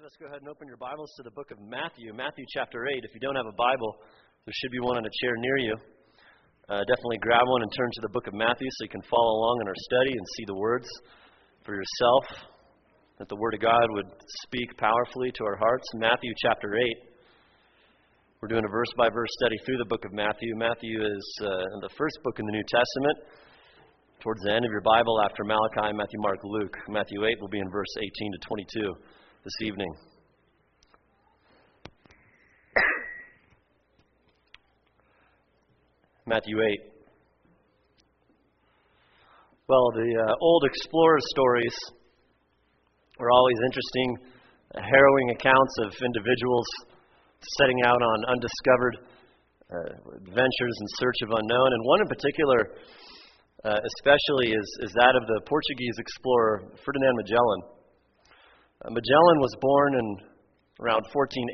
Let's go ahead and open your Bibles to the book of Matthew, Matthew chapter 8. If you don't have a Bible, there should be one on a chair near you. Definitely grab one and turn to the book of Matthew so you can follow along in our study and see the words for yourself, that the Word of God would speak powerfully to our hearts. Matthew chapter 8. We're doing a verse-by-verse study through the book of Matthew. Matthew is the first book in the New Testament. Towards the end of your Bible, after Malachi, Matthew, Mark, Luke. Matthew 8 will be in verse 18 to 22 this evening. Matthew 8. Well, the old explorer stories are always interesting, harrowing accounts of individuals setting out on undiscovered adventures in search of unknown. And one in particular, especially, is that of the Portuguese explorer Ferdinand Magellan. Magellan was born in around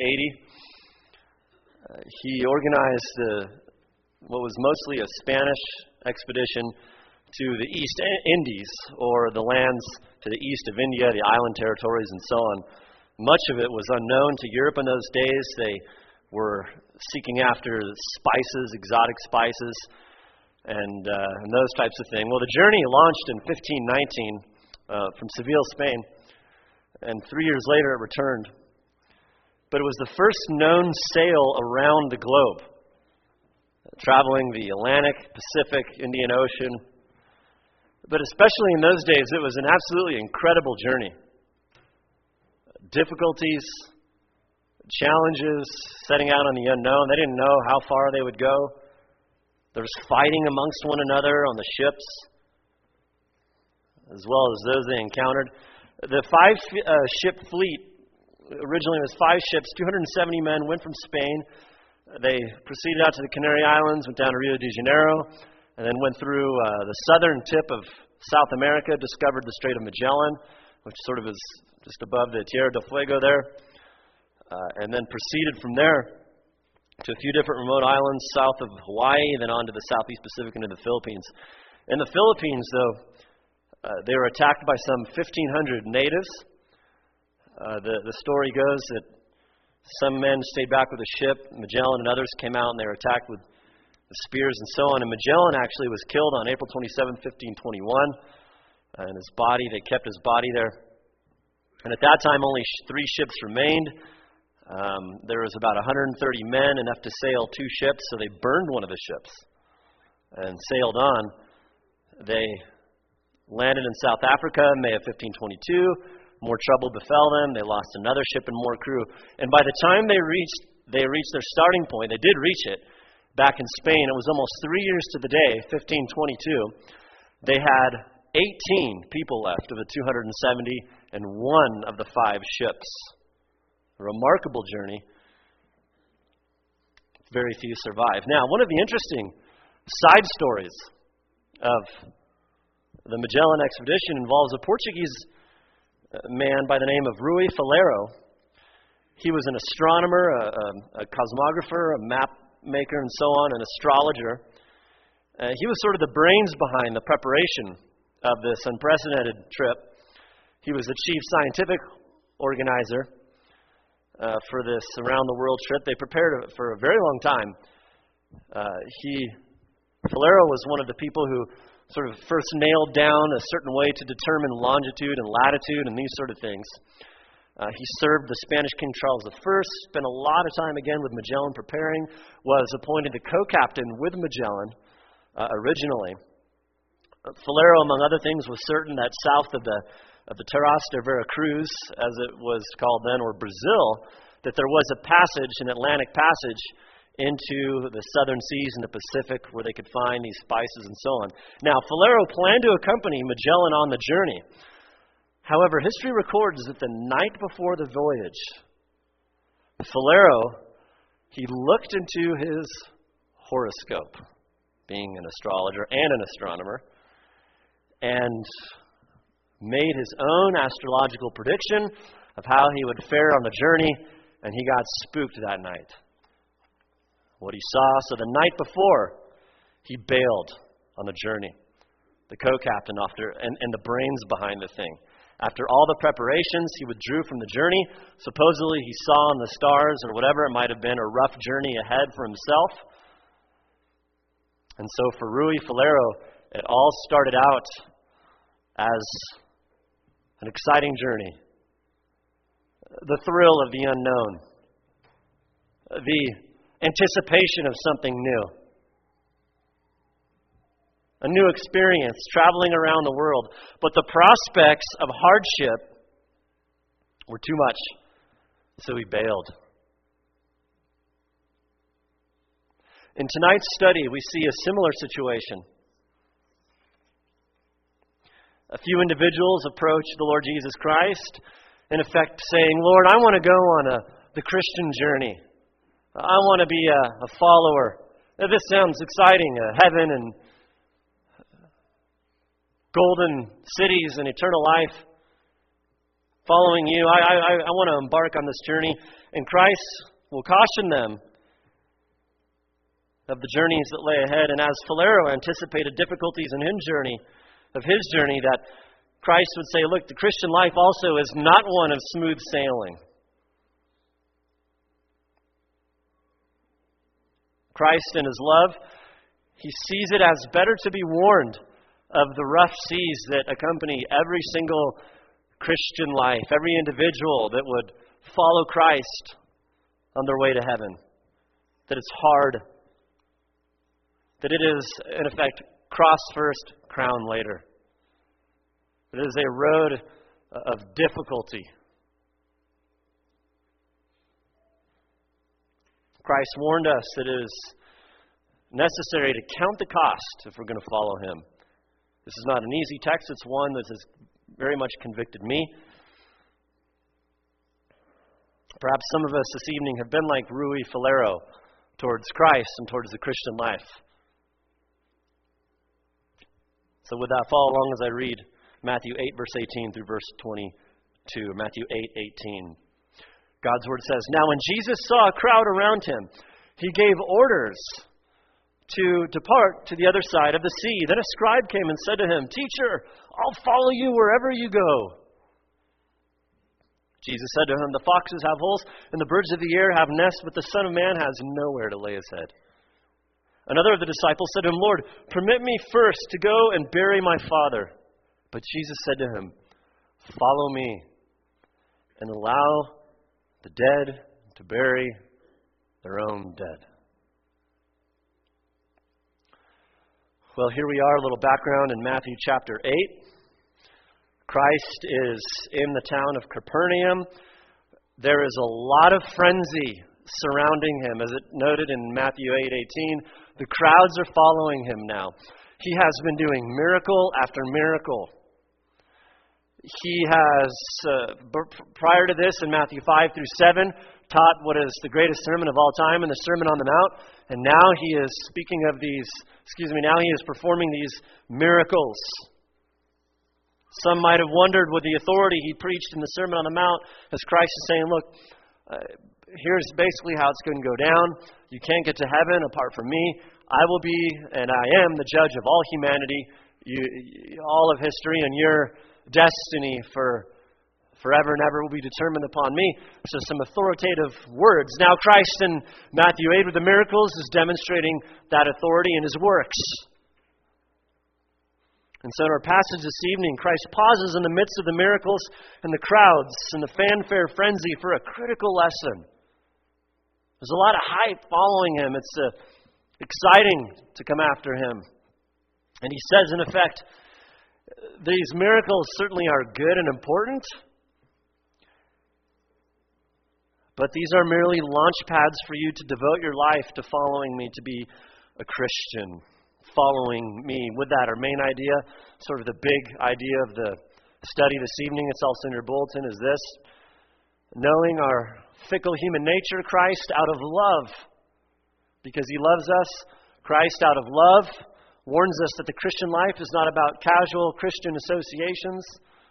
1480. He organized what was mostly a Spanish expedition to the East Indies, or the lands to the east of India, the island territories, and so on. Much of it was unknown to Europe in those days. They were seeking after spices, exotic spices, and those types of things. Well, the journey launched in 1519 from Seville, Spain, and 3 years later it returned. But it was the first known sail around the globe, traveling the Atlantic, Pacific, Indian Ocean. But especially in those days, it was an absolutely incredible journey. Difficulties, challenges, setting out on the unknown. They didn't know how far they would go. There was fighting amongst one another on the ships, as well as those they encountered. The five-ship fleet originally was 5 ships, 270 men, went from Spain. They proceeded out to the Canary Islands, went down to Rio de Janeiro, and then went through the southern tip of South America, discovered the Strait of Magellan, which sort of is just above the Tierra del Fuego there, and then proceeded from there to a few different remote islands south of Hawaii, then on to the Southeast Pacific and to the Philippines. In the Philippines, though, they were attacked by some 1,500 natives. The story goes that some men stayed back with the ship. Magellan and others came out and they were attacked with spears and so on. And Magellan actually was killed on April 27, 1521. And his body, they kept his body there. And at that time, only 3 ships remained. There was about 130 men, enough to sail 2 ships, so they burned one of the ships and sailed on. They landed in South Africa in May of 1522. More trouble befell them. They lost another ship and more crew. And by the time they reached their starting point, they did reach it, back in Spain, it was almost 3 years to the day, 1522. They had 18 people left of the 270 and 1 of the 5 ships. A remarkable journey. Very few survived. Now, one of the interesting side stories of the Magellan expedition involves a Portuguese man by the name of Rui Falero. He was an astronomer, a cosmographer, a map maker, and so on, an astrologer. He was sort of the brains behind the preparation of this unprecedented trip. He was the chief scientific organizer for this around-the-world trip. They prepared it for a very long time. Falero was one of the people who sort of first nailed down a certain way to determine longitude and latitude and these sort of things. He served the Spanish King Charles I, spent a lot of time again with Magellan preparing, was appointed the co-captain with Magellan originally. Falero, among other things, was certain that south of the Terras de Veracruz, as it was called then, or Brazil, that there was a passage, an Atlantic passage, into the southern seas and the Pacific where they could find these spices and so on. Now, Falero planned to accompany Magellan on the journey. However, history records that the night before the voyage, Falero, he looked into his horoscope, being an astrologer and an astronomer, and made his own astrological prediction of how he would fare on the journey, and he got spooked that night. What he saw, so the night before, he bailed on the journey. The co-captain and the brains behind the thing. After all the preparations, he withdrew from the journey. Supposedly he saw in the stars or whatever. It might have been a rough journey ahead for himself. And so for Rui Falero, it all started out as an exciting journey. The thrill of the unknown. The anticipation of something new. A new experience, traveling around the world. But the prospects of hardship were too much, so he bailed. In tonight's study, we see a similar situation. A few individuals approach the Lord Jesus Christ, in effect saying, Lord, I want to go on the Christian journey. I want to be a follower. This sounds exciting, heaven and golden cities and eternal life. Following you, I want to embark on this journey. And Christ will caution them of the journeys that lay ahead. And as Falero anticipated difficulties in his journey, that Christ would say, look, the Christian life also is not one of smooth sailing. Christ in his love, he sees it as better to be warned of the rough seas that accompany every single Christian life, every individual that would follow Christ on their way to heaven. That it's hard. That it is, in effect, cross first, crown later. It is a road of difficulty. Christ warned us that it is necessary to count the cost if we're going to follow him. This is not an easy text. It's one that has very much convicted me. Perhaps some of us this evening have been like Rui Falero towards Christ and towards the Christian life. So with that, follow along as I read Matthew 8, verse 18 through verse 22. Matthew 8:18. God's word says, Now when Jesus saw a crowd around him, he gave orders to depart to the other side of the sea. Then a scribe came and said to him, Teacher, I'll follow you wherever you go. Jesus said to him, The foxes have holes, and the birds of the air have nests, but the Son of Man has nowhere to lay his head. Another of the disciples said to him, Lord, permit me first to go and bury my father. But Jesus said to him, Follow me, and allow the dead to bury their own dead. Well, here we are, a little background in Matthew chapter 8. Christ is in the town of Capernaum. There is a lot of frenzy surrounding him. As it noted in Matthew 8:18, the crowds are following him now. He has been doing miracle after miracle. He has, prior to this, in Matthew 5 through 7, taught what is the greatest sermon of all time in the Sermon on the Mount. And now he is now he is performing these miracles. Some might have wondered with the authority he preached in the Sermon on the Mount, as Christ is saying, look, here's basically how it's going to go down. You can't get to heaven apart from me. I will be, and I am, the judge of all humanity, all of history, and your destiny for forever and ever will be determined upon me. So some authoritative words. Now Christ in Matthew 8 with the miracles is demonstrating that authority in his works. And so in our passage this evening, Christ pauses in the midst of the miracles and the crowds and the fanfare frenzy for a critical lesson. There's a lot of hype following him. It's exciting to come after him. And he says, in effect, these miracles certainly are good and important, but these are merely launch pads for you to devote your life to following me, to be a Christian. Following me. With that, our main idea, sort of the big idea of the study this evening, it's also in your bulletin, is this. Knowing our fickle human nature, Christ out of love, because he loves us, Christ out of love warns us that the Christian life is not about casual Christian associations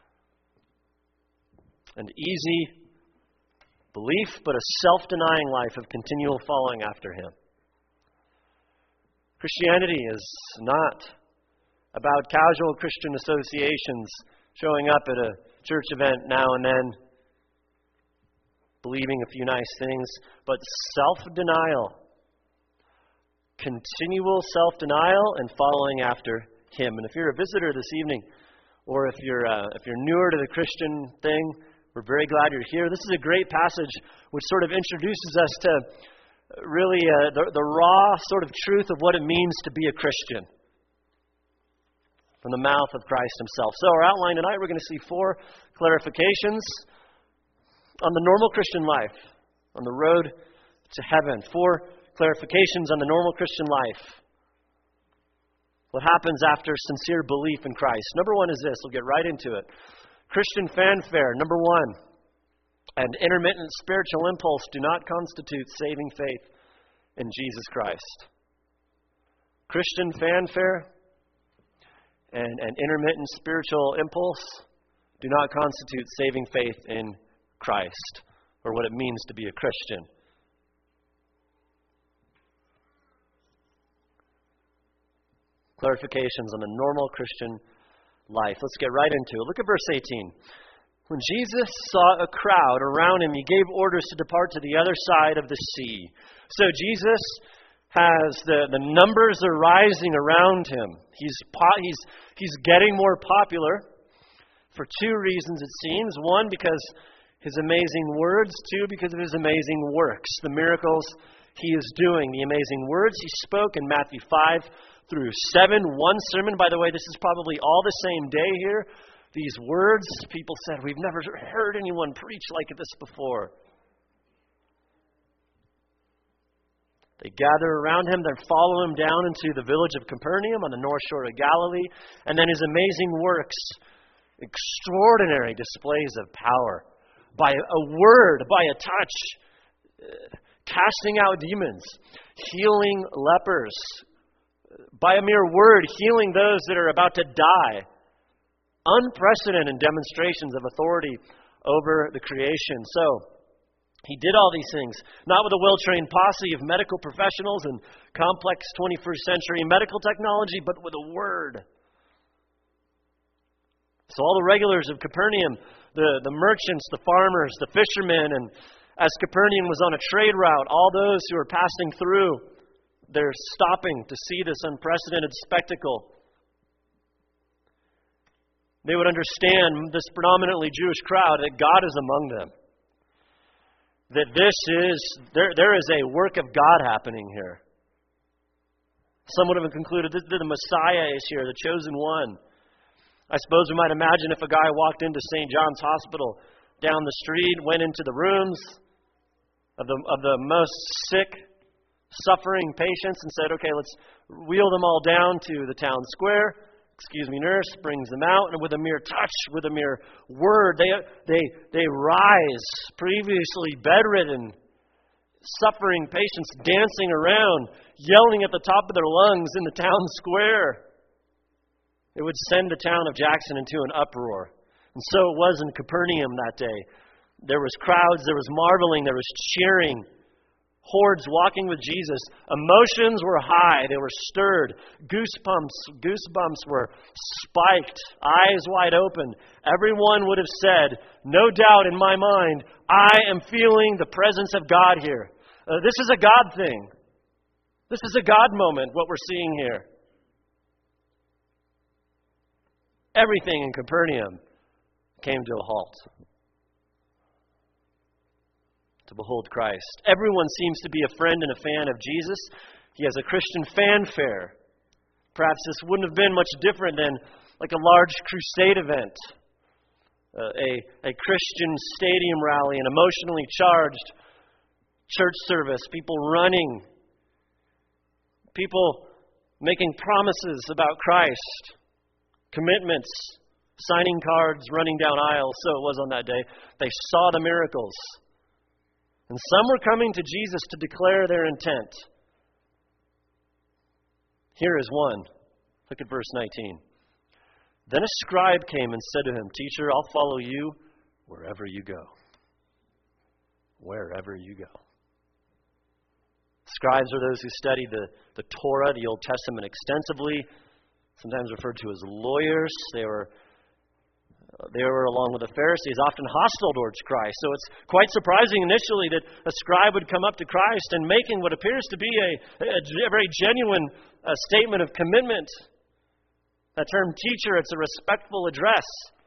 and easy belief, but a self-denying life of continual following after him. Christianity is not about casual Christian associations, showing up at a church event now and then, believing a few nice things, but self-denial. Continual self-denial and following after Him. And if you're a visitor this evening, or if you're newer to the Christian thing, we're very glad you're here. This is a great passage which sort of introduces us to really the raw sort of truth of what it means to be a Christian from the mouth of Christ Himself. So our outline tonight, we're going to see 4 clarifications on the normal Christian life, on the road to heaven. 4 clarifications on the normal Christian life. What happens after sincere belief in Christ? Number 1 is this. We'll get right into it. Christian fanfare. Number 1. An intermittent spiritual impulse do not constitute saving faith in Jesus Christ. Christian fanfare and an intermittent spiritual impulse do not constitute saving faith in Christ, or what it means to be a Christian. Clarifications on the normal Christian life. Let's get right into it. Look at verse 18. When Jesus saw a crowd around Him, He gave orders to depart to the other side of the sea. So Jesus has the numbers are rising around Him. He's getting more popular for 2 reasons, it seems. 1, because His amazing words. 2, because of His amazing works, the miracles He is doing, the amazing words He spoke in Matthew 5 through 7. 1 sermon, by the way, this is probably all the same day here. These words, people said, we've never heard anyone preach like this before. They gather around Him, they follow Him down into the village of Capernaum on the north shore of Galilee, and then His amazing works, extraordinary displays of power, by a word, by a touch, casting out demons, healing lepers, by a mere word, healing those that are about to die. Unprecedented demonstrations of authority over the creation. So, He did all these things, not with a well-trained posse of medical professionals and complex 21st century medical technology, but with a word. So all the regulars of Capernaum, the merchants, the farmers, the fishermen, and as Capernaum was on a trade route, all those who were passing through, they're stopping to see this unprecedented spectacle. They would understand, this predominantly Jewish crowd, that God is among them. That there is a work of God happening here. Some would have concluded that the Messiah is here, the chosen one. I suppose we might imagine if a guy walked into St. John's Hospital down the street, went into the rooms of the most sick, suffering patients and said, okay, let's wheel them all down to the town square. Excuse me, nurse, brings them out, and with a mere touch, with a mere word, they rise. Previously bedridden, suffering patients dancing around, yelling at the top of their lungs in the town square. It would send the town of Jackson into an uproar. And so it was in Capernaum that day. There was crowds, there was marveling, there was cheering. Hordes walking with Jesus. Emotions were high. They were stirred. Goosebumps were spiked. Eyes wide open. Everyone would have said, no doubt in my mind, I am feeling the presence of God here. This is a God thing. This is a God moment, what we're seeing here. Everything in Capernaum came to a halt to behold Christ. Everyone seems to be a friend and a fan of Jesus. He has a Christian fanfare. Perhaps this wouldn't have been much different than like a large crusade event, a Christian stadium rally, an emotionally charged church service, people running, people making promises about Christ, commitments, signing cards, running down aisles. So it was on that day. They saw the miracles. And some were coming to Jesus to declare their intent. Here is one. Look at verse 19. Then a scribe came and said to him, Teacher, I'll follow you wherever you go. Wherever you go. Scribes are those who studied the Torah, the Old Testament, extensively, sometimes referred to as lawyers. They were They were, along with the Pharisees, often hostile towards Christ. So it's quite surprising initially that a scribe would come up to Christ and making what appears to be a very genuine statement of commitment. That term teacher, it's a respectful address.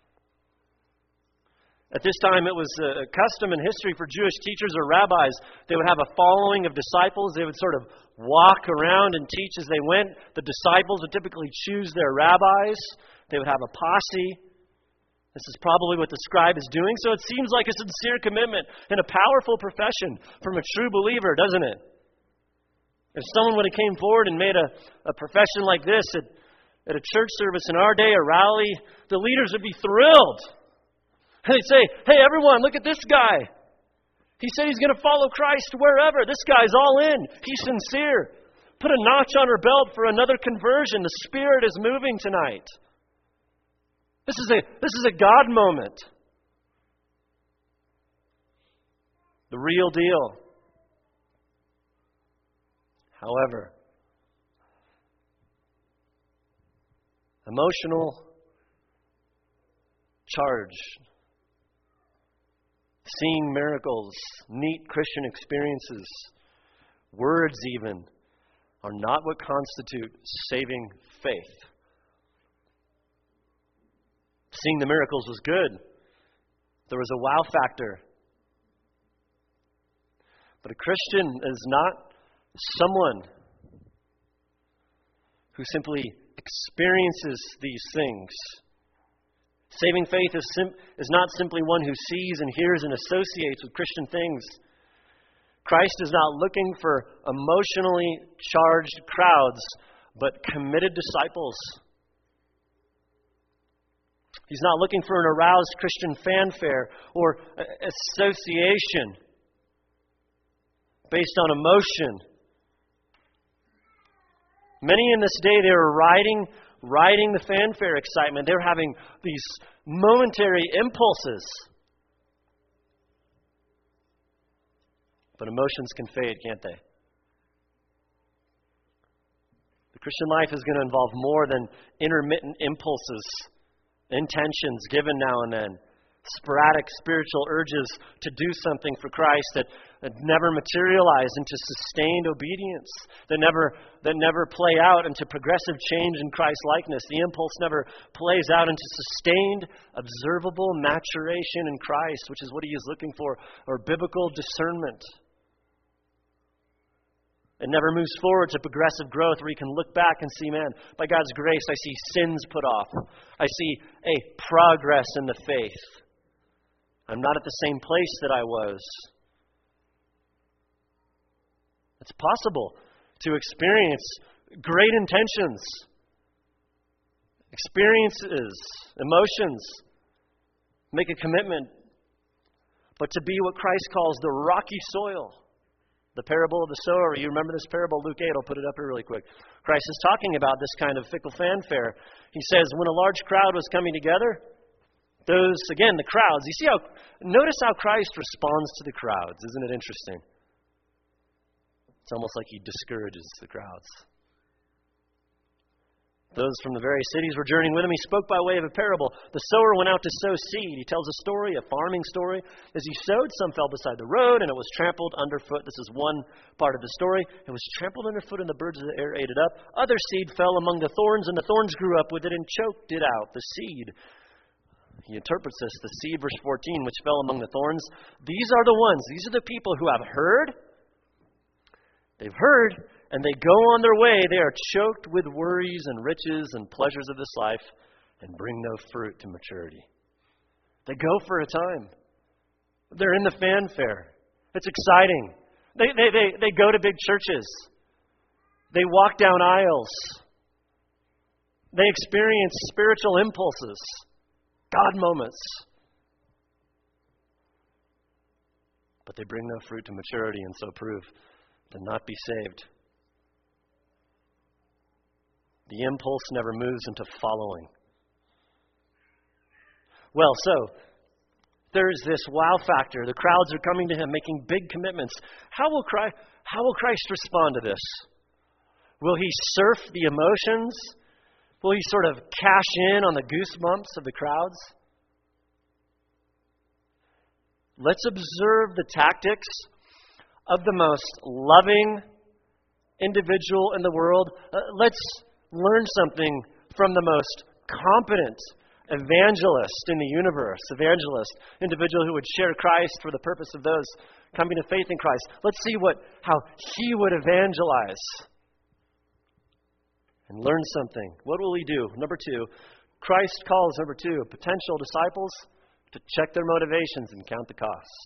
At this time, it was a custom in history for Jewish teachers or rabbis. They would have a following of disciples. They would sort of walk around and teach as they went. The disciples would typically choose their rabbis. They would have a posse. This is probably what the scribe is doing. So it seems like a sincere commitment and a powerful profession from a true believer, doesn't it? If someone would have came forward and made a profession like this at a church service in our day, a rally, the leaders would be thrilled. And they'd say, hey, everyone, look at this guy. He said he's going to follow Christ wherever. This guy's all in. He's sincere. Put a notch on her belt for another conversion. The Spirit is moving tonight. This is a God moment. The real deal. However, emotional charge, seeing miracles, neat Christian experiences, words even, are not what constitute saving faith. Seeing the miracles was good. There was a wow factor. But a Christian is not someone who simply experiences these things. Saving faith is not simply one who sees and hears and associates with Christian things. Christ is not looking for emotionally charged crowds, but committed disciples. He's not looking for an aroused Christian fanfare or association based on emotion. Many in this day, they were riding the fanfare excitement. They were having these momentary impulses. But emotions can fade, can't they? The Christian life is going to involve more than intermittent impulses, intentions given now and then, sporadic spiritual urges to do something for Christ that never materialize into sustained obedience, that never play out into progressive change in Christ's likeness. The impulse never plays out into sustained, observable maturation in Christ, which is what he is looking for, or biblical discernment. It never moves forward to progressive growth where you can look back and see, man, by God's grace, I see sins put off. I see a progress in the faith. I'm not at the same place that I was. It's possible to experience great intentions, experiences, emotions, make a commitment, but to be what Christ calls the rocky soil. The parable of the sower. You remember this parable? Luke 8, I'll put it up here really quick. Christ is talking about this kind of fickle fanfare. He says, when a large crowd was coming together, the crowds. Notice how Christ responds to the crowds. Isn't it interesting? It's almost like he discourages the crowds. Those from the various cities were journeying with him. He spoke by way of a parable. The sower went out to sow seed. He tells a story, a farming story. As he sowed, some fell beside the road, and it was trampled underfoot. This is one part of the story. It was trampled underfoot, and the birds of the air ate it up. Other seed fell among the thorns, and the thorns grew up with it and choked it out, the seed. He interprets this, the seed, verse 14, which fell among the thorns. These are the people who have heard. They've heard, and they go on their way. They are choked with worries and riches and pleasures of this life and bring no fruit to maturity. They go for a time. They're in the fanfare. It's exciting. They go to big churches. They walk down aisles. They experience spiritual impulses, God moments. But they bring no fruit to maturity and so prove to not be saved. The impulse never moves into following. Well, so there's this wow factor. The crowds are coming to him, making big commitments. How will Christ respond to this? Will he surf the emotions? Will he sort of cash in on the goosebumps of the crowds? Let's observe the tactics of the most loving individual in the world. Let's learn something from the most competent evangelist in the universe, individual who would share Christ for the purpose of those coming to faith in Christ. Let's see how he would evangelize and learn something. What will he do? Number 2, Christ calls, potential disciples to check their motivations and count the cost.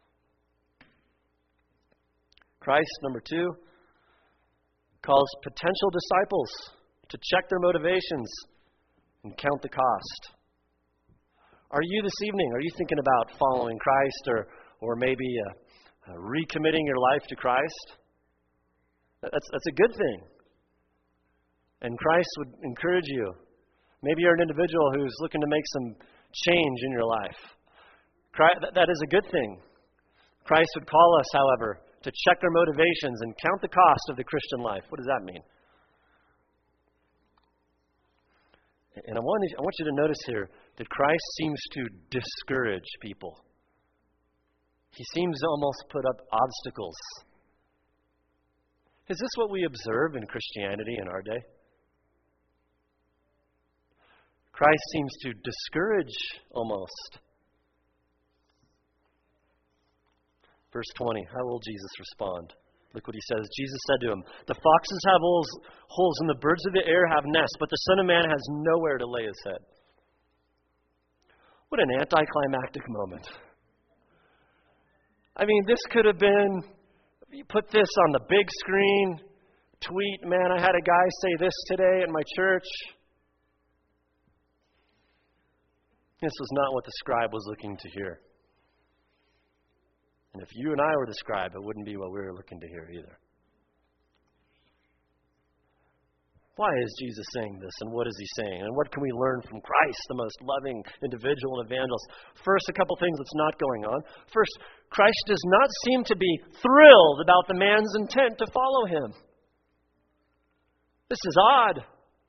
Christ, number 2, calls potential disciples to check their motivations and count the cost. Are you this evening, are you thinking about following Christ or maybe recommitting your life to Christ? That's a good thing. And Christ would encourage you. Maybe you're an individual who's looking to make some change in your life. That is a good thing. Christ would call us, however, to check their motivations and count the cost of the Christian life. What does that mean? And I want you to notice here that Christ seems to discourage people. He seems to almost put up obstacles. Is this what we observe in Christianity in our day? Christ seems to discourage almost. Verse 20, how will Jesus respond? Look what he says. Jesus said to him, "The foxes have holes and the birds of the air have nests, but the Son of Man has nowhere to lay his head." What an anticlimactic moment. I mean, this could have been, you put this on the big screen, tweet, "Man, I had a guy say this today in my church." This was not what the scribe was looking to hear. And if you and I were the scribe, it wouldn't be what we were looking to hear either. Why is Jesus saying this, and what is he saying? And what can we learn from Christ, the most loving individual and evangelist? First, a couple things that's not going on. First, Christ does not seem to be thrilled about the man's intent to follow him. This is odd.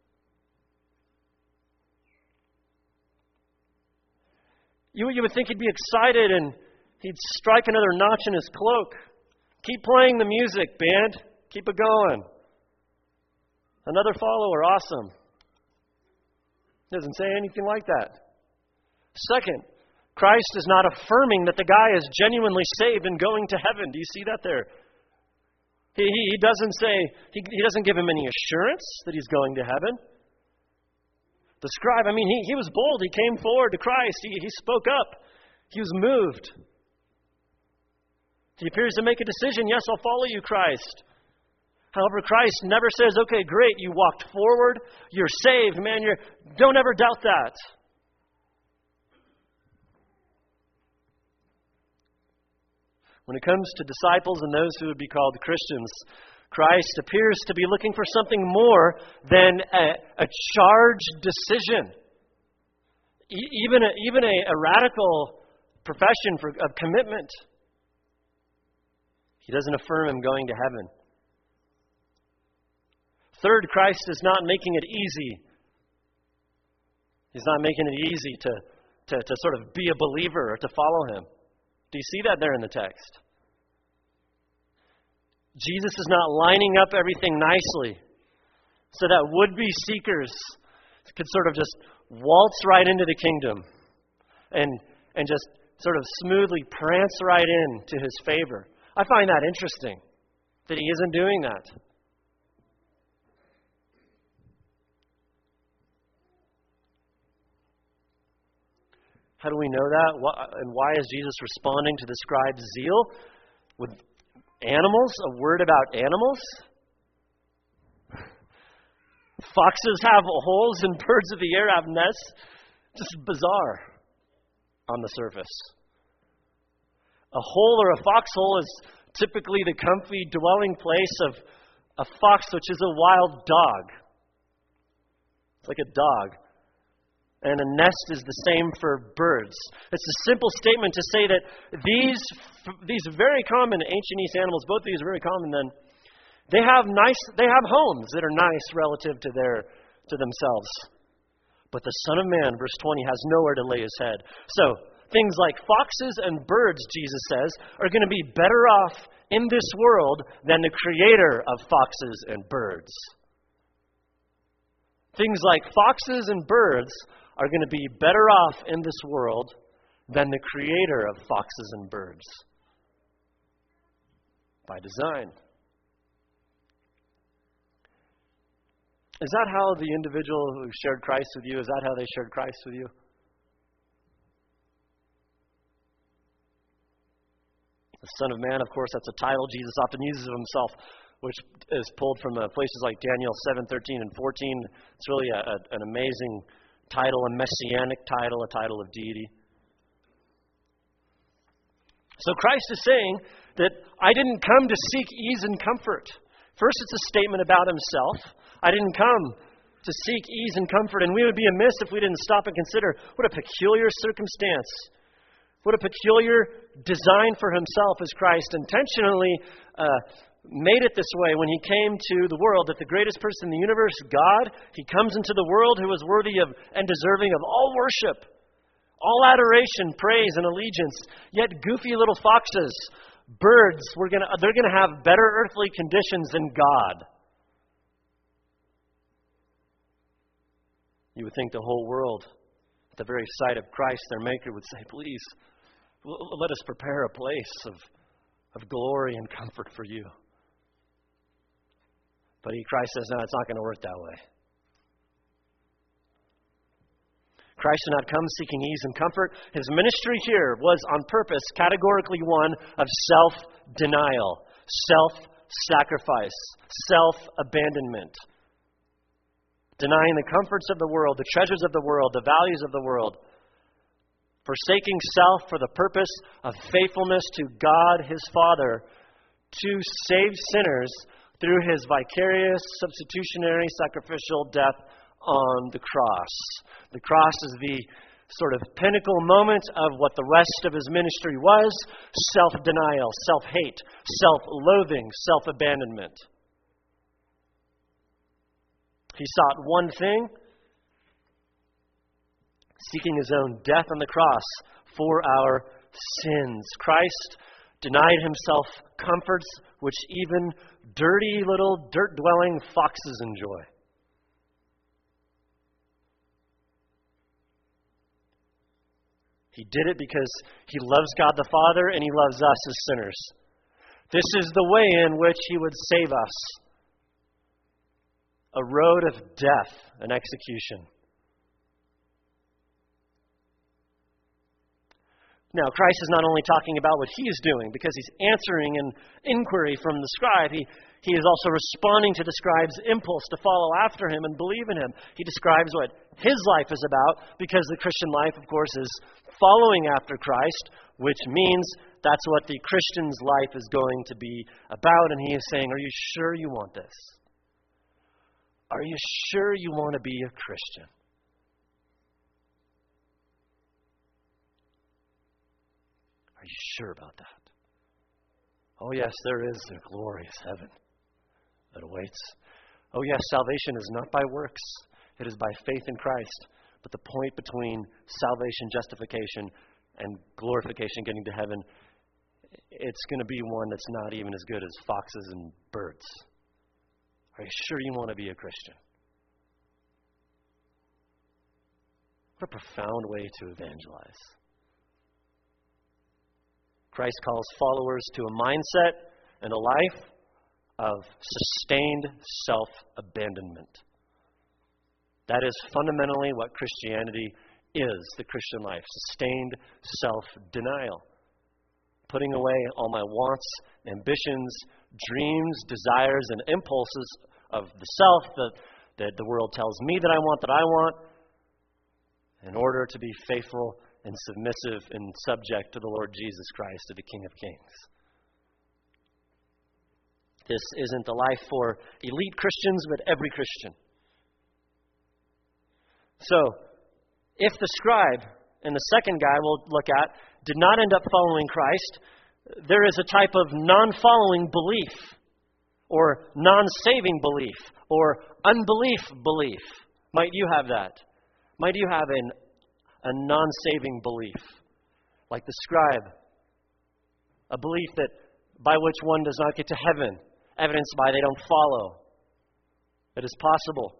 You would think he'd be excited and he'd strike another notch in his cloak. "Keep playing the music, band. Keep it going. Another follower, awesome." Doesn't say anything like that. Second, Christ is not affirming that the guy is genuinely saved and going to heaven. Do you see that there? He doesn't say, he doesn't give him any assurance that he's going to heaven. The scribe, he was bold. He came forward to Christ. He spoke up. He was moved. He appears to make a decision. "Yes, I'll follow you, Christ." However, Christ never says, "Okay, great, you walked forward. You're saved, man. Don't ever doubt that." When it comes to disciples and those who would be called Christians, Christ appears to be looking for something more than a charged decision. Even a radical profession of commitment. He doesn't affirm him going to heaven. Third, Christ is not making it easy. He's not making it easy to sort of be a believer or to follow him. Do you see that there in the text? Jesus is not lining up everything nicely so that would-be seekers could sort of just waltz right into the kingdom and just sort of smoothly prance right into his favor. I find that interesting, that he isn't doing that. How do we know that? And why is Jesus responding to the scribe's zeal with animals? A word about animals? Foxes have holes and birds of the air have nests. Just bizarre on the surface. A hole or a foxhole is typically the comfy dwelling place of a fox, which is a wild dog. It's like a dog. And a nest is the same for birds. It's a simple statement to say that these very common ancient East animals, both of these are very common then, they have homes that are nice relative to themselves. But the Son of Man, verse 20, has nowhere to lay his head. So, Things like foxes and birds, Jesus says, are going to be better off in this world than the creator of foxes and birds. Things like foxes and birds are going to be better off in this world than the creator of foxes and birds. By design. Is that how the individual who shared Christ with you, is that how they shared Christ with you? The Son of Man, of course, that's a title Jesus often uses of himself, which is pulled from places like Daniel 7:13 and 14. It's really an amazing title, a messianic title, a title of deity. So Christ is saying that I didn't come to seek ease and comfort. First, it's a statement about himself. I didn't come to seek ease and comfort, and we would be amiss if we didn't stop and consider what a peculiar circumstance, what a peculiar design for himself as Christ intentionally made it this way when he came to the world, that the greatest person in the universe, God, he comes into the world who is worthy of and deserving of all worship, all adoration, praise, and allegiance. Yet goofy little foxes, birds, they're going to have better earthly conditions than God. You would think the whole world, at the very sight of Christ, their Maker, would say, please, let us prepare a place of glory and comfort for you. But Christ says, no, it's not going to work that way. Christ did not come seeking ease and comfort. His ministry here was on purpose, categorically one of self-denial, self-sacrifice, self-abandonment. Denying the comforts of the world, the treasures of the world, the values of the world. Forsaking self for the purpose of faithfulness to God, his Father, to save sinners through his vicarious, substitutionary, sacrificial death on the cross. The cross is the sort of pinnacle moment of what the rest of his ministry was: self-denial, self-hate, self-loathing, self-abandonment. He sought one thing, seeking his own death on the cross for our sins. Christ denied himself comforts which even dirty little dirt-dwelling foxes enjoy. He did it because he loves God the Father and he loves us as sinners. This is the way in which he would save us. A road of death and execution. Now, Christ is not only talking about what he is doing, because he's answering an inquiry from the scribe. He is also responding to the scribe's impulse to follow after him and believe in him. He describes what his life is about, because the Christian life, of course, is following after Christ, which means that's what the Christian's life is going to be about. And he is saying, are you sure you want this? Are you sure you want to be a Christian? Are you sure about that? Oh yes, there is a glorious heaven that awaits. Oh yes, salvation is not by works. It is by faith in Christ. But the point between salvation, justification, and glorification, getting to heaven, it's going to be one that's not even as good as foxes and birds. Are you sure you want to be a Christian? What a profound way to evangelize. Christ calls followers to a mindset and a life of sustained self-abandonment. That is fundamentally what Christianity is, the Christian life. Sustained self-denial. Putting away all my wants, ambitions, dreams, desires, and impulses of the self that the world tells me that I want, in order to be faithful and submissive and subject to the Lord Jesus Christ, to the King of Kings. This isn't the life for elite Christians, but every Christian. So, if the scribe and the second guy we'll look at did not end up following Christ, there is a type of non-following belief, or non-saving belief, or unbelief belief. Might you have that? Might you have a non-saving belief? like the scribe. A belief that by which one does not get to heaven, evidenced by they don't follow. It is possible.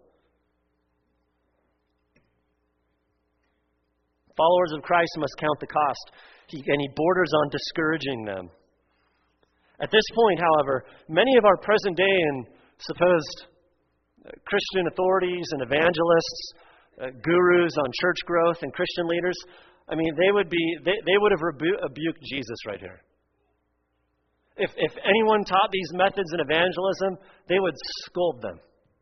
Followers of Christ must count the cost, and he borders on discouraging them. At this point, however, many of our present day and supposed Christian authorities and evangelists, gurus on church growth and Christian leaders, they would have rebuked Jesus right here. If anyone taught these methods in evangelism, they would scold them.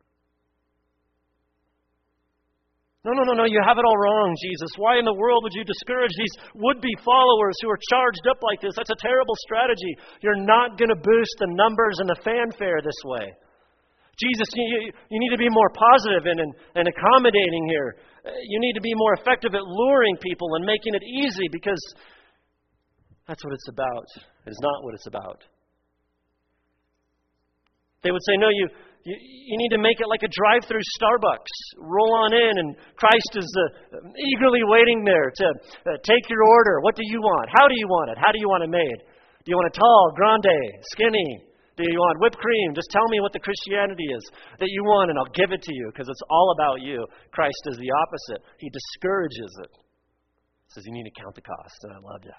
No, you have it all wrong, Jesus. Why in the world would you discourage these would-be followers who are charged up like this? That's a terrible strategy. You're not going to boost the numbers and the fanfare this way. Jesus, you need to be more positive and accommodating here. You need to be more effective at luring people and making it easy, because that's what it's about. It's not what it's about. They would say, no, you need to make it like a drive-through Starbucks. Roll on in, and Christ is eagerly waiting there to take your order. What do you want? How do you want it? How do you want it made? Do you want it tall, grande, skinny? Do you want whipped cream? Just tell me what the Christianity is that you want, and I'll give it to you, because it's all about you. Christ is the opposite. He discourages it. He says, you need to count the cost, and I love you.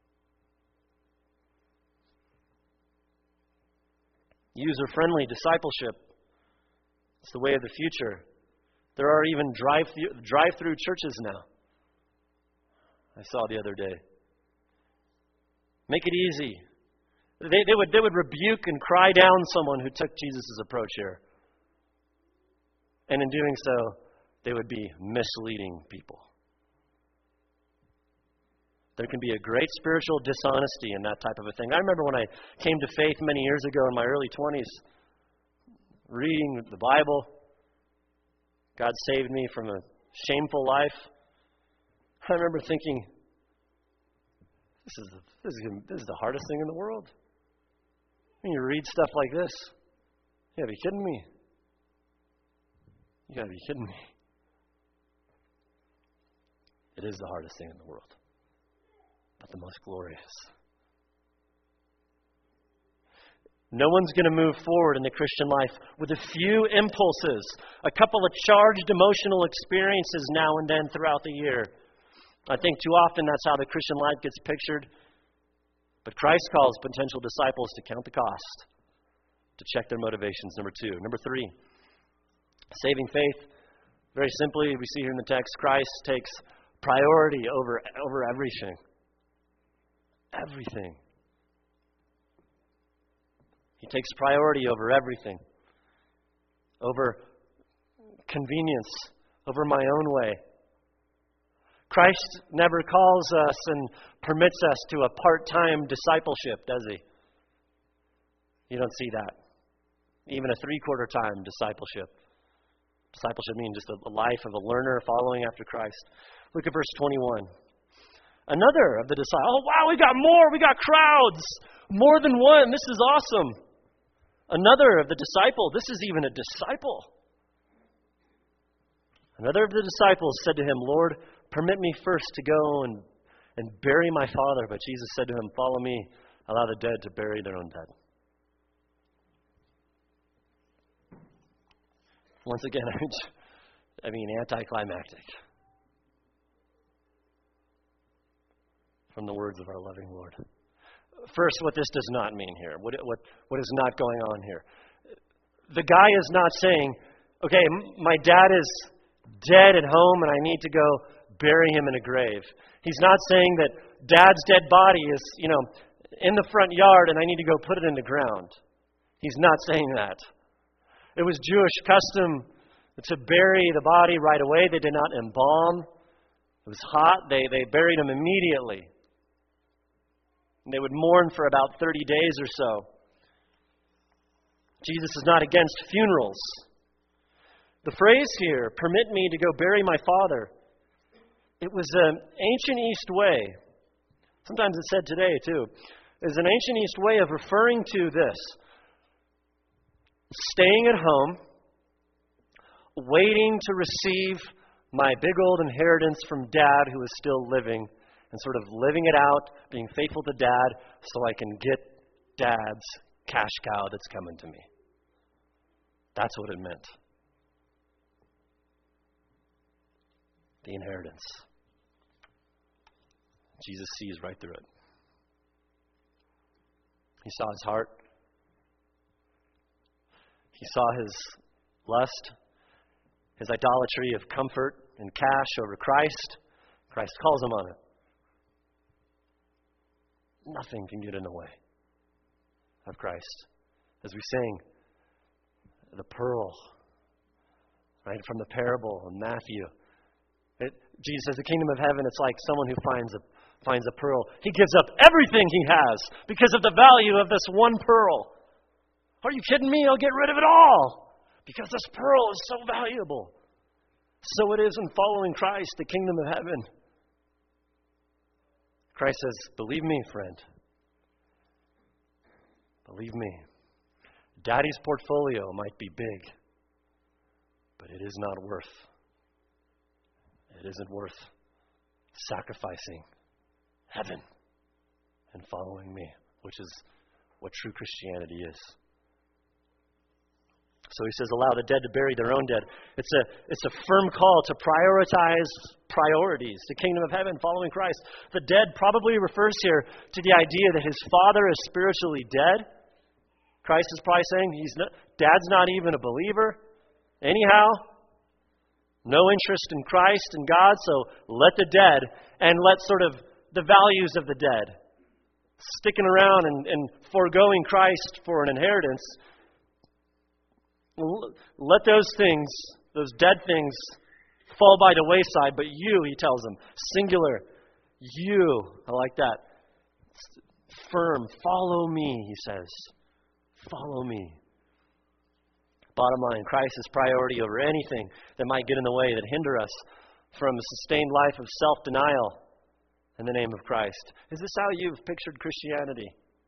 User-friendly discipleship. It's the way of the future. There are even drive-through churches now. I saw the other day. Make it easy. They would rebuke and cry down someone who took Jesus' approach here. And in doing so, they would be misleading people. There can be a great spiritual dishonesty in that type of a thing. I remember when I came to faith many years ago in my early 20s, reading the Bible. God saved me from a shameful life. I remember thinking, this is the hardest thing in the world. You read stuff like this, you gotta be kidding me. You gotta be kidding me. It is the hardest thing in the world, but the most glorious. No one's going to move forward in the Christian life with a few impulses, a couple of charged emotional experiences now and then throughout the year. I think too often that's how the Christian life gets pictured. But Christ calls potential disciples to count the cost, to check their motivations, number 2. Number 3, saving faith. Very simply, we see here in the text, Christ takes priority over everything. Everything. He takes priority over everything. Over convenience, over my own way. Christ never calls us and permits us to a part-time discipleship, does he? You don't see that. Even a 3/4 time discipleship. Discipleship means just a life of a learner following after Christ. Look at verse 21. Another of the disciples. Oh, wow, we got more. We got crowds. More than one. This is awesome. Another of the disciples. This is even a disciple. Another of the disciples said to him, Lord, permit me first to go and bury my father. But Jesus said to him, follow me. Allow the dead to bury their own dead. Once again, anticlimactic. From the words of our loving Lord. First, what this does not mean here. What is not going on here. The guy is not saying, okay, my dad is dead at home and I need to go bury him in a grave. He's not saying that dad's dead body is, in the front yard and I need to go put it in the ground. He's not saying that. It was Jewish custom to bury the body right away. They did not embalm. It was hot. They buried him immediately. And they would mourn for about 30 days or so. Jesus is not against funerals. The phrase here, permit me to go bury my father, it was an ancient East way. Sometimes it's said today too. It's an ancient East way of referring to this. Staying at home, waiting to receive my big old inheritance from Dad who is still living, and sort of living it out, being faithful to Dad so I can get Dad's cash cow that's coming to me. That's what it meant. The inheritance. Jesus sees right through it. He saw his heart. He saw his lust, his idolatry of comfort and cash over Christ. Christ calls him on it. Nothing can get in the way of Christ. As we sing, the pearl, right, from the parable in Matthew. Jesus says the kingdom of heaven, it's like someone who finds a pearl. He gives up everything he has because of the value of this one pearl. Are you kidding me? I'll get rid of it all because this pearl is so valuable. So it is in following Christ, the kingdom of heaven. Christ says, believe me, friend. Believe me. Daddy's portfolio might be big, but it is not worth. It isn't worth sacrificing heaven and following me, which is what true Christianity is. So he says, allow the dead to bury their own dead. It's a firm call to prioritize priorities, the kingdom of heaven, following Christ. The dead probably refers here to the idea that his father is spiritually dead. Christ is probably saying Dad's not even a believer. Anyhow, no interest in Christ and God, so let the dead and let sort of the values of the dead, sticking around and foregoing Christ for an inheritance, let those things, those dead things, fall by the wayside. But you, he tells them, singular, you, I like that, firm, follow me, he says. Follow me. Bottom line, Christ is priority over anything that might get in the way, that hinder us from a sustained life of self-denial in the name of Christ. Is this how you've pictured Christianity?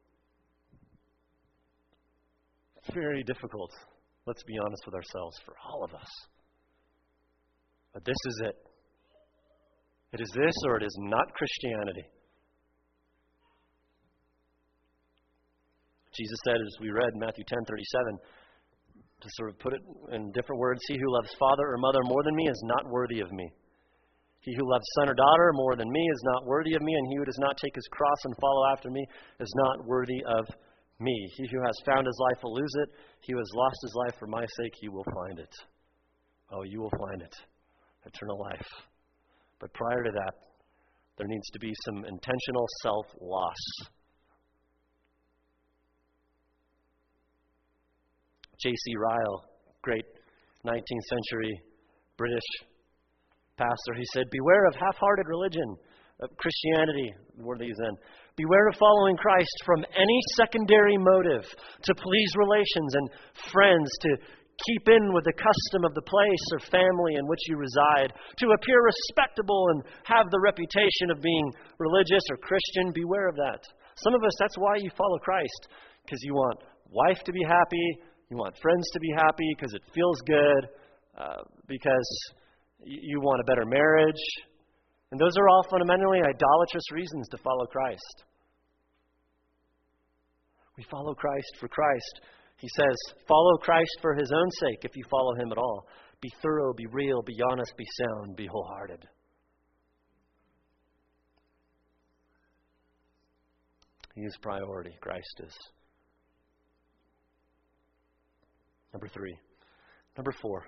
It's very difficult. Let's be honest with ourselves, for all of us. But this is it. It is this or it is not Christianity. Jesus said, as we read in Matthew 10:37, to sort of put it in different words, he who loves father or mother more than me is not worthy of me. He who loves son or daughter more than me is not worthy of me, and he who does not take his cross and follow after me is not worthy of me. He who has found his life will lose it. He who has lost his life for my sake, he will find it. Oh, you will find it. Eternal life. But prior to that, there needs to be some intentional self-loss. J.C. Ryle, great 19th century British pastor, he said, beware of half-hearted religion, of Christianity, the word they use then. Beware of following Christ from any secondary motive to please relations and friends, to keep in with the custom of the place or family in which you reside, to appear respectable and have the reputation of being religious or Christian. Beware of that. Some of us, that's why you follow Christ, because you want wife to be happy, you want friends to be happy because it feels good, because you want a better marriage. And those are all fundamentally idolatrous reasons to follow Christ. We follow Christ for Christ. He says, follow Christ for his own sake if you follow him at all. Be thorough, be real, be honest, be sound, be wholehearted. He is priority. Christ is. Number 3. Number 4.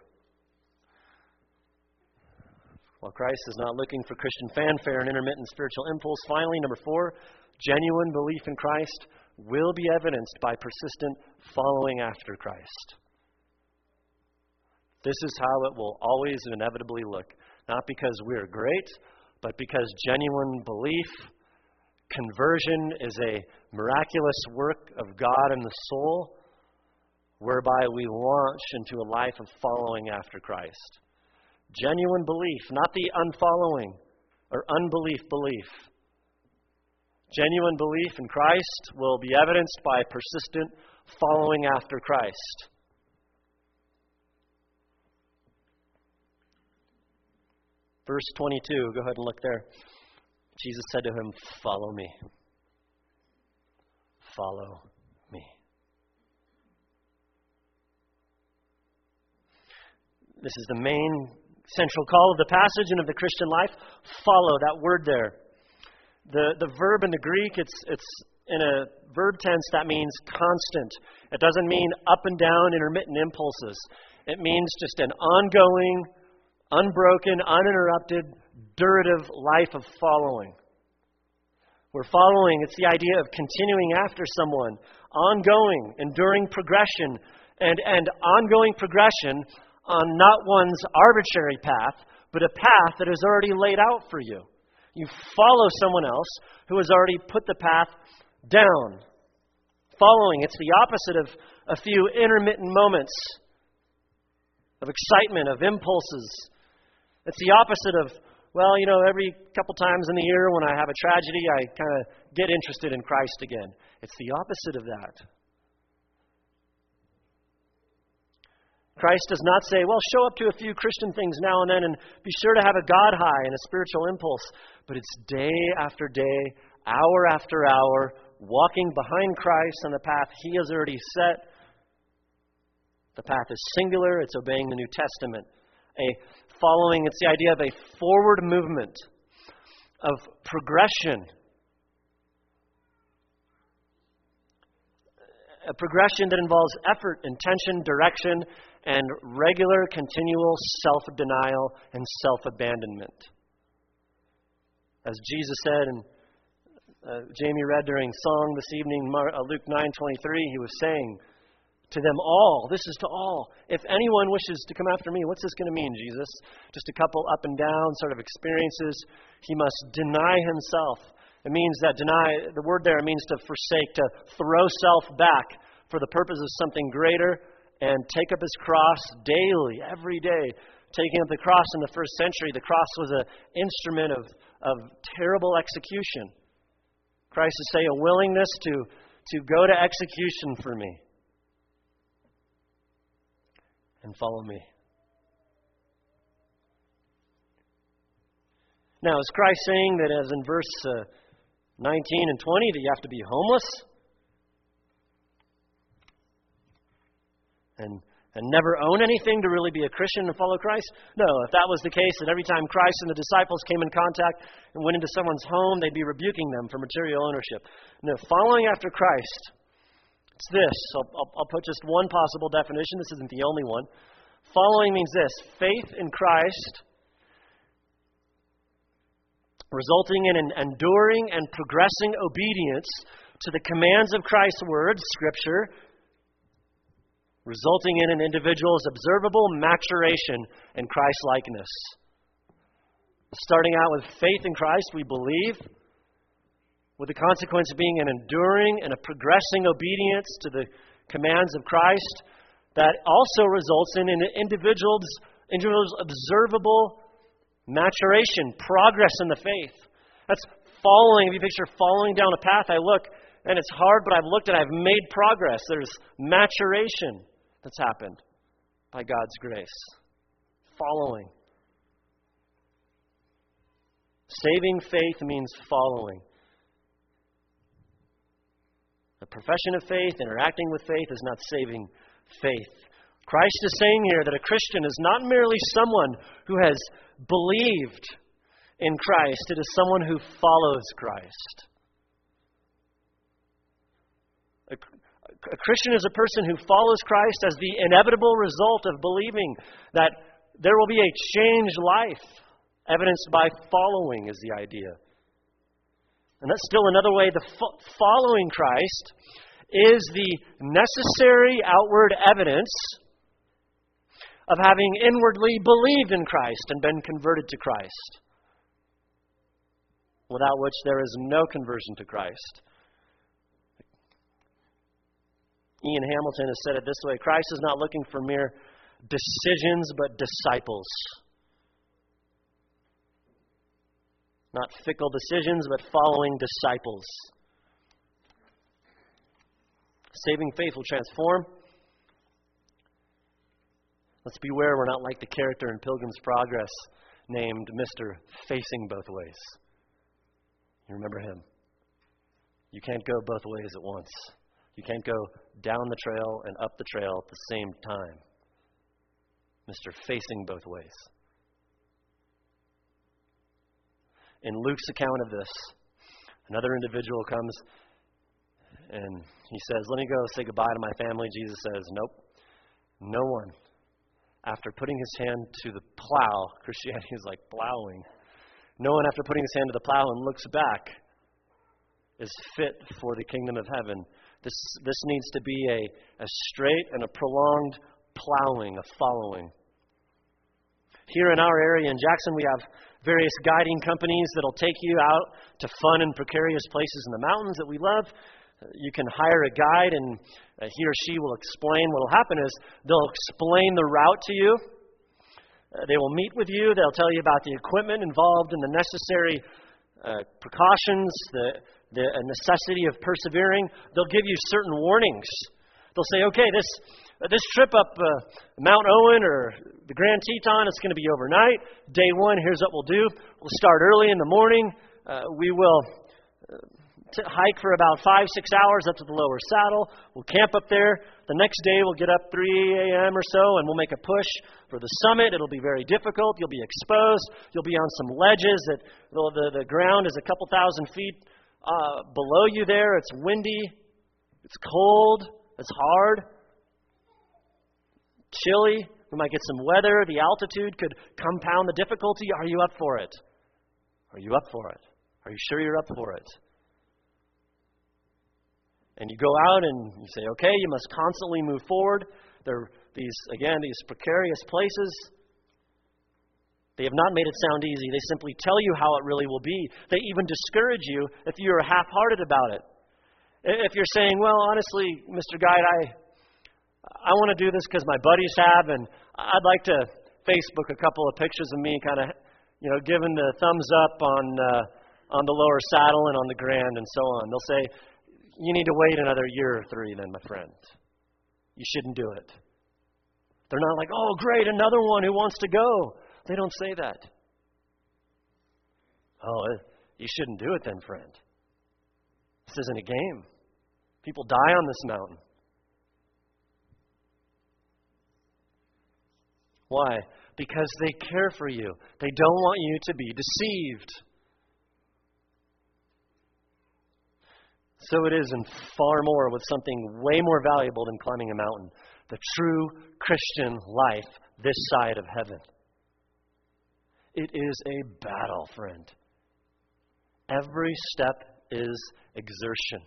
While Christ is not looking for Christian fanfare and intermittent spiritual impulse, finally, number 4, genuine belief in Christ will be evidenced by persistent following after Christ. This is how it will always inevitably look. Not because we're great, but because genuine belief, conversion is a miraculous work of God in the soul, whereby we launch into a life of following after Christ. Genuine belief, not the unfollowing or unbelief belief. Genuine belief in Christ will be evidenced by persistent following after Christ. Verse 22, go ahead and look there. Jesus said to him, "Follow me. Follow me." This is the main central call of the passage and of the Christian life. Follow, that word there. The verb in the Greek, it's in a verb tense that means constant. It doesn't mean up and down, intermittent impulses. It means just an ongoing, unbroken, uninterrupted, durative life of following. We're following, it's the idea of continuing after someone, ongoing, enduring progression, and ongoing progression on not one's arbitrary path, but a path that is already laid out for you. You follow someone else who has already put the path down. Following, it's the opposite of a few intermittent moments of excitement, of impulses. It's the opposite of, every couple times in the year when I have a tragedy, I kind of get interested in Christ again. It's the opposite of that. Christ does not say, show up to a few Christian things now and then and be sure to have a God high and a spiritual impulse. But it's day after day, hour after hour, walking behind Christ on the path He has already set. The path is singular. It's obeying the New Testament. It's the idea of a forward movement, of progression. A progression that involves effort, intention, direction, and regular, continual self-denial and self-abandonment. As Jesus said, and Jamie read during song this evening, Luke 9:23, He was saying to them all, this is to all, if anyone wishes to come after me, what's this going to mean, Jesus? Just a couple up and down sort of experiences. He must deny himself. It means that deny, the word there means to forsake, to throw self back for the purpose of something greater and take up his cross daily, every day. Taking up the cross in the first century, the cross was an instrument of terrible execution. Christ is saying a willingness to go to execution for me. And follow me. Now, is Christ saying that, as in verse 19 and 20, that you have to be homeless and never own anything to really be a Christian and follow Christ? No, if that was the case, that every time Christ and the disciples came in contact and went into someone's home, they'd be rebuking them for material ownership. No, following after Christ, it's this. I'll put just one possible definition. This isn't the only one. Following means this: faith in Christ, resulting in an enduring and progressing obedience to the commands of Christ's word, Scripture, resulting in an individual's observable maturation in Christ-likeness. Starting out with faith in Christ, we believe, with the consequence of being an enduring and a progressing obedience to the commands of Christ, that also results in an individual's observable maturation, progress in the faith. That's following. If you picture following down a path, I look, and it's hard, but I've looked and I've made progress. There's maturation that's happened by God's grace. Following. Saving faith means following. A profession of faith, interacting with faith, is not saving faith. Christ is saying here that a Christian is not merely someone who has believed in Christ. It is someone who follows Christ. A Christian is a person who follows Christ as the inevitable result of believing that there will be a changed life, evidenced by following is the idea. And that's still another way. The following Christ is the necessary outward evidence of having inwardly believed in Christ and been converted to Christ, without which there is no conversion to Christ. Ian Hamilton has said it this way: Christ is not looking for mere decisions, but disciples. Not fickle decisions, but following disciples. Saving faith will transform. Let's beware we're not like the character in Pilgrim's Progress named Mr. Facing Both Ways. You remember him. You can't go both ways at once. You can't go down the trail and up the trail at the same time. Mr. Facing both ways. In Luke's account of this, another individual comes and he says, let me go say goodbye to my family. Jesus says, nope. No one, after putting his hand to the plow, Christianity is like plowing. No one, after putting his hand to the plow and looks back, is fit for the kingdom of heaven. This needs to be a straight and a prolonged plowing, a following. Here in our area in Jackson, we have various guiding companies that'll take you out to fun and precarious places in the mountains that we love. You can hire a guide, and he or she will explain. What will happen is they'll explain the route to you. They will meet with you. They'll tell you about the equipment involved and the necessary precautions, the necessity of persevering. They'll give you certain warnings. They'll say, okay, this trip up Mount Owen or the Grand Teton, it's going to be overnight. Day one, here's what we'll do. We'll start early in the morning. We will hike for about 5-6 hours up to the lower saddle. We'll camp up there. The next day, we'll get up 3 a.m. or so, and we'll make a push for the summit. It'll be very difficult. You'll be exposed. You'll be on some ledges that the ground is a couple thousand feet below you there. It's windy. It's cold. It's hard. Chilly. We might get some weather. The altitude could compound the difficulty. Are you up for it? Are you up for it? Are you sure you're up for it? And you go out and you say, okay, you must constantly move forward. There are these precarious places. They have not made it sound easy. They simply tell you how it really will be. They even discourage you if you are half-hearted about it. If you're saying, well, honestly, Mr. Guide, I want to do this because my buddies have, and I'd like to Facebook a couple of pictures of me kind of, giving the thumbs up on the lower saddle and on the Grand and so on. They'll say, you need to wait another year or 3 then, my friend. You shouldn't do it. They're not like, oh, great, another one who wants to go. They don't say that. Oh, you shouldn't do it then, friend. This isn't a game. People die on this mountain. Why? Because they care for you. They don't want you to be deceived. So it is, and far more, with something way more valuable than climbing a mountain. The true Christian life this side of heaven. It is a battle, friend. Every step is exertion.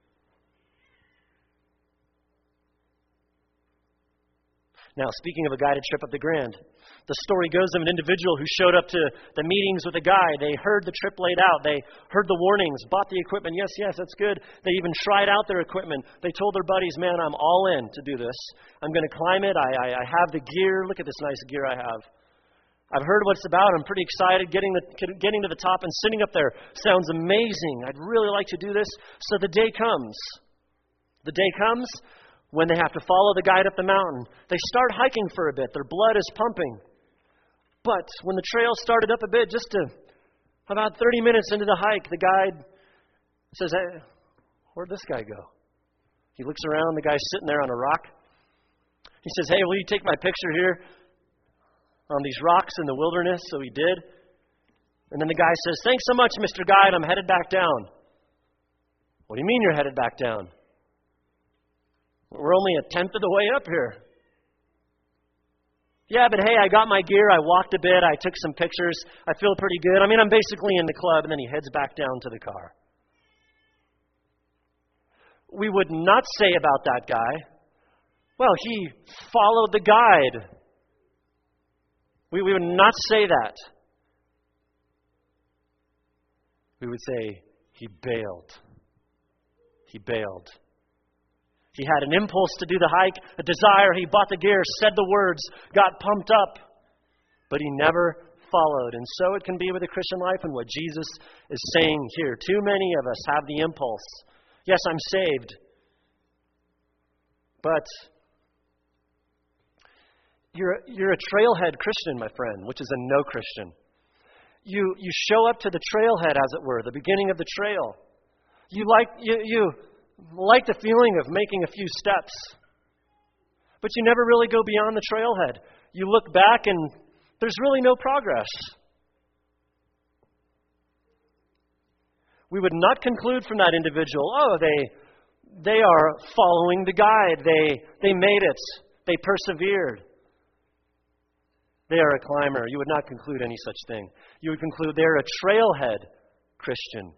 Now, speaking of a guided trip up the Grand, the story goes of an individual who showed up to the meetings with a guide. They heard the trip laid out. They heard the warnings, bought the equipment. Yes, that's good. They even tried out their equipment. They told their buddies, man, I'm all in to do this. I'm going to climb it. I have the gear. Look at this nice gear I have. I've heard what it's about. I'm pretty excited. Getting to the top and sitting up there sounds amazing. I'd really like to do this. So the day comes. The day comes when they have to follow the guide up the mountain. They start hiking for a bit. Their blood is pumping. But when the trail started up a bit, about 30 minutes into the hike, the guide says, hey, where'd this guy go? He looks around. The guy's sitting there on a rock. He says, hey, will you take my picture here on these rocks in the wilderness? So he did. And then the guy says, thanks so much, Mr. Guide. I'm headed back down. What do you mean you're headed back down? We're only 1/10 of the way up here. Yeah, but hey, I got my gear. I walked a bit. I took some pictures. I feel pretty good. I'm basically in the club. And then he heads back down to the car. We would not say about that guy, well, he followed the guide. We would not say that. We would say he bailed. He bailed. He had an impulse to do the hike, a desire. He bought the gear, said the words, got pumped up, but he never followed. And so it can be with the Christian life and what Jesus is saying here. Too many of us have the impulse. Yes, I'm saved. But you're a trailhead Christian, my friend, which is a no Christian. You show up to the trailhead, as it were, the beginning of the trail. You like the feeling of making a few steps, but you never really go beyond the trailhead. You look back and there's really no progress. We would not conclude from that individual, oh, they are following the guide. They made it. They persevered. They are a climber. You would not conclude any such thing. You would conclude they're a trailhead Christian.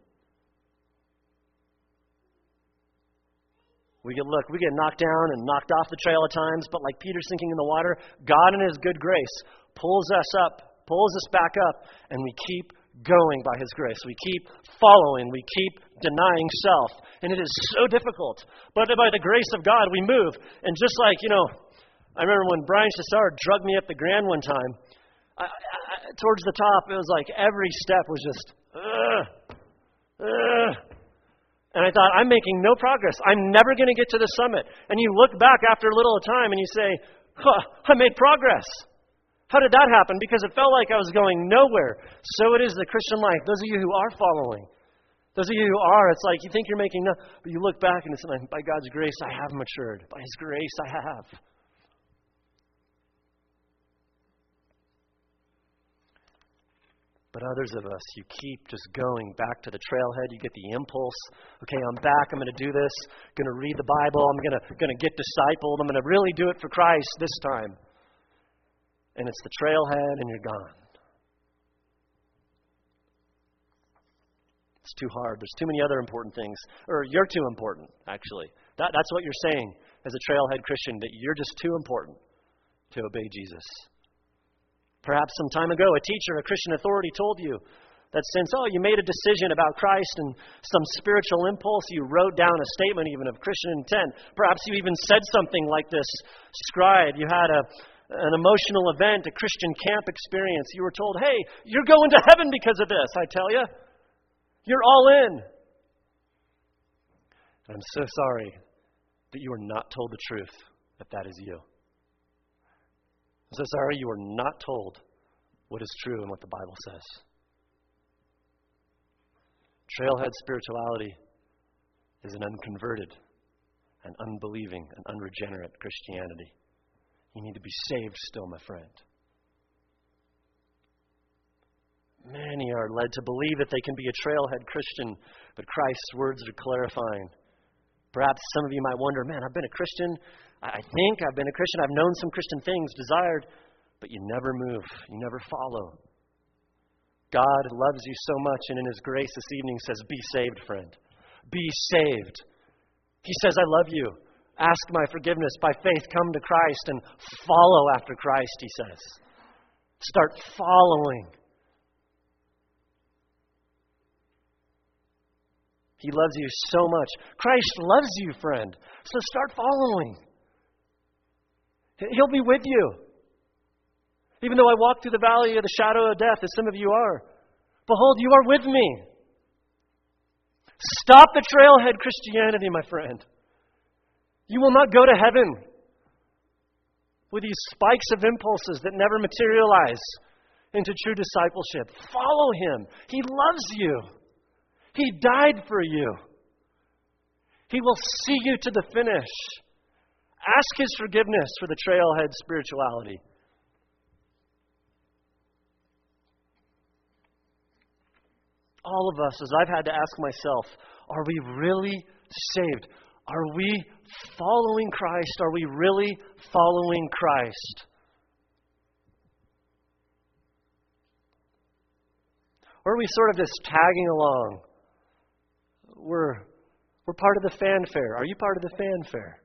We get knocked down and knocked off the trail at times, but like Peter sinking in the water, God in His good grace pulls us up, pulls us back up, and we keep going by His grace. We keep following. We keep denying self. And it is so difficult. But by the grace of God, we move. And just like, I remember when Brian Chassard drugged me up the Grand one time, towards the top, it was like every step was just, And I thought, I'm making no progress. I'm never going to get to the summit. And you look back after a little time and you say, I made progress. How did that happen? Because it felt like I was going nowhere. So it is the Christian life. Those of you who are following, those of you who are, it's like you think you're making no, but you look back and it's like, by God's grace, I have matured. By His grace, I have. But others of us, you keep just going back to the trailhead. You get the impulse. Okay, I'm back. I'm going to do this. I'm going to read the Bible. I'm going to get discipled. I'm going to really do it for Christ this time. And it's the trailhead and you're gone. It's too hard. There's too many other important things. Or you're too important, actually. That's what you're saying as a trailhead Christian, that you're just too important to obey Jesus. Perhaps some time ago, a teacher, a Christian authority told you that since, you made a decision about Christ and some spiritual impulse, you wrote down a statement even of Christian intent. Perhaps you even said something like this scribe. You had an emotional event, a Christian camp experience. You were told, hey, you're going to heaven because of this, I tell you. You're all in. And I'm so sorry that you were not told the truth, that is you. I'm so sorry you were not told what is true and what the Bible says. Trailhead spirituality is an unconverted, an unbelieving, an unregenerate Christianity. You need to be saved still, my friend. Many are led to believe that they can be a trailhead Christian, but Christ's words are clarifying. Perhaps some of you might wonder, man, I've been a Christian. I think I've been a Christian. I've known some Christian things, desired, but you never move. You never follow. God loves you so much, and in His grace this evening says, be saved, friend. Be saved. He says, I love you. Ask my forgiveness. By faith, come to Christ and follow after Christ, He says. Start following. He loves you so much. Christ loves you, friend. So start following. He'll be with you. Even though I walk through the valley of the shadow of death, as some of you are, behold, you are with me. Stop the trailhead Christianity, my friend. You will not go to heaven with these spikes of impulses that never materialize into true discipleship. Follow Him. He loves you. He died for you. He will see you to the finish. Ask His forgiveness for the trailhead spirituality. All of us, as I've had to ask myself, are we really saved? Are we following Christ? Are we really following Christ? Or are we sort of just tagging along? We're part of the fanfare. Are you part of the fanfare?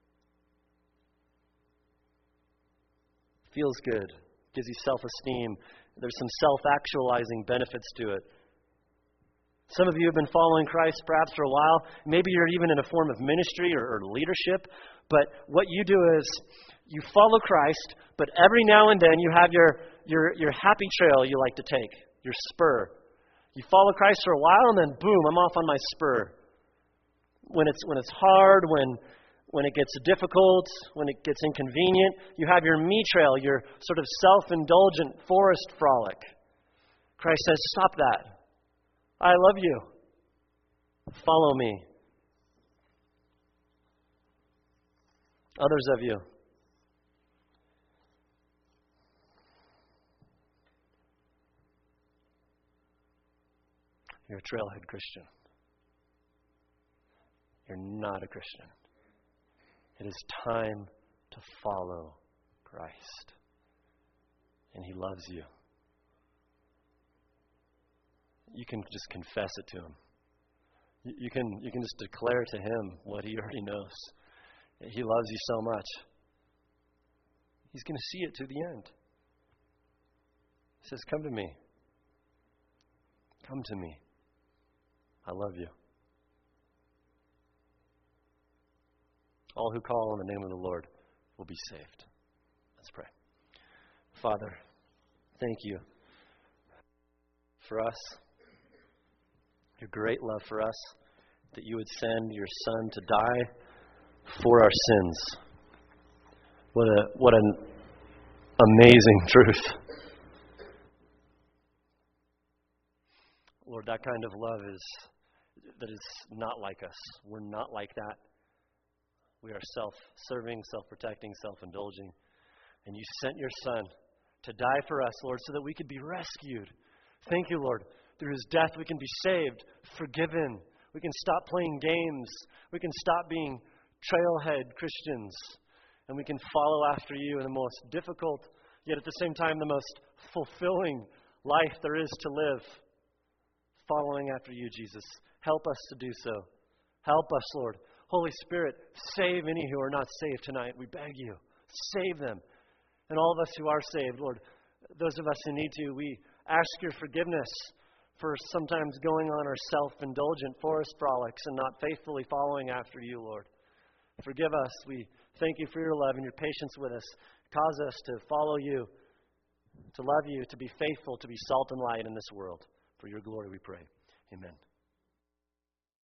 Feels good. Gives you self-esteem. There's some self-actualizing benefits to it. Some of you have been following Christ perhaps for a while. Maybe you're even in a form of ministry or leadership. But what you do is you follow Christ, but every now and then you have your happy trail you like to take, your spur. You follow Christ for a while, and then boom, I'm off on my spur. When it's hard, when it gets difficult, when it gets inconvenient, you have your me trail, your sort of self-indulgent forest frolic. Christ says, stop that. I love you. Follow me. Others of you, you're a trailhead Christian. You're not a Christian. It is time to follow Christ. And He loves you. You can just confess it to Him. You can just declare to Him what He already knows. He loves you so much. He's going to see it to the end. He says, come to me. Come to me. I love you. All who call on the name of the Lord will be saved. Let's pray. Father, thank you for us, your great love for us, that you would send your Son to die for our sins. What an amazing truth. Lord, that kind of love that is not like us. We're not like that. We are self-serving, self-protecting, self-indulging. And you sent your Son to die for us, Lord, so that we could be rescued. Thank you, Lord. Through His death we can be saved, forgiven. We can stop playing games. We can stop being trailhead Christians. And we can follow after you in the most difficult, yet at the same time the most fulfilling life there is to live. Following after you, Jesus. Help us to do so. Help us, Lord. Holy Spirit, save any who are not saved tonight. We beg you. Save them. And all of us who are saved, Lord, those of us who need to, we ask your forgiveness for sometimes going on our self-indulgent forest frolics and not faithfully following after you, Lord. Forgive us. We thank you for your love and your patience with us. Cause us to follow you, to love you, to be faithful, to be salt and light in this world. For your glory we pray. Amen.